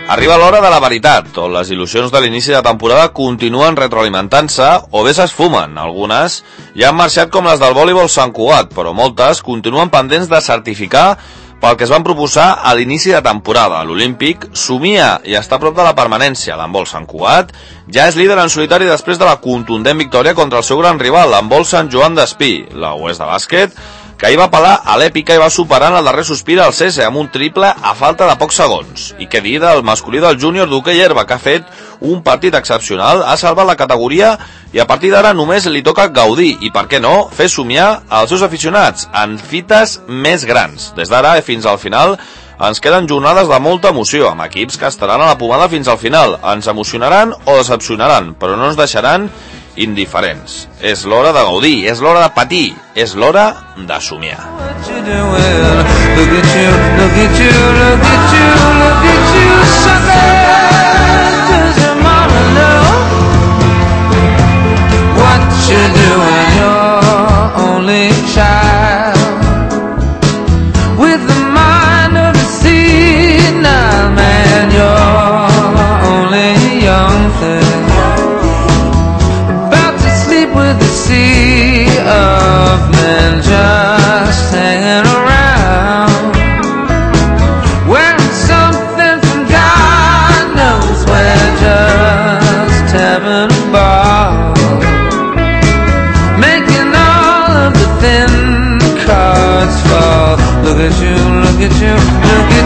Arriba l'hora de la veritat, on les il·lusions de l'inici de temporada continuen retroalimentant-se o bé s'esfumen. Algunes ja han marxat com les del voleibol Sant Cugat, però moltes continuen pendents de certificar pel que es van proposar a l'inici de temporada. L'Olímpic somia i està a prop de la permanència. L'handbol Sant Cugat ja és líder en solitari després de la contundent victòria contra el seu gran rival, l'handbol Sant Joan d'Espí. La Oest de bàsquet, que ahir va apel·lar a l'èpica i va superar en el darrer sospir al CESE amb un triple a falta de pocs segons. I què dir del masculí del júnior d'hoquei herba, que ha fet un partit excepcional, ha salvat la categoria i a partir d'ara només li toca gaudir i, per què no, fer somiar als seus aficionats en fites més grans. Des d'ara fins al final ens queden jornades de molta emoció, amb equips que estaran a la pomada fins al final. Ens emocionaran o decepcionaran, però no ens deixaran indiferents. És l'hora de gaudir, és l'hora de patir, és l'hora de somiar. Of men just hanging around, wearing something from God knows where, just having a ball, making all of the thin cards fall. Look at you, look at you, look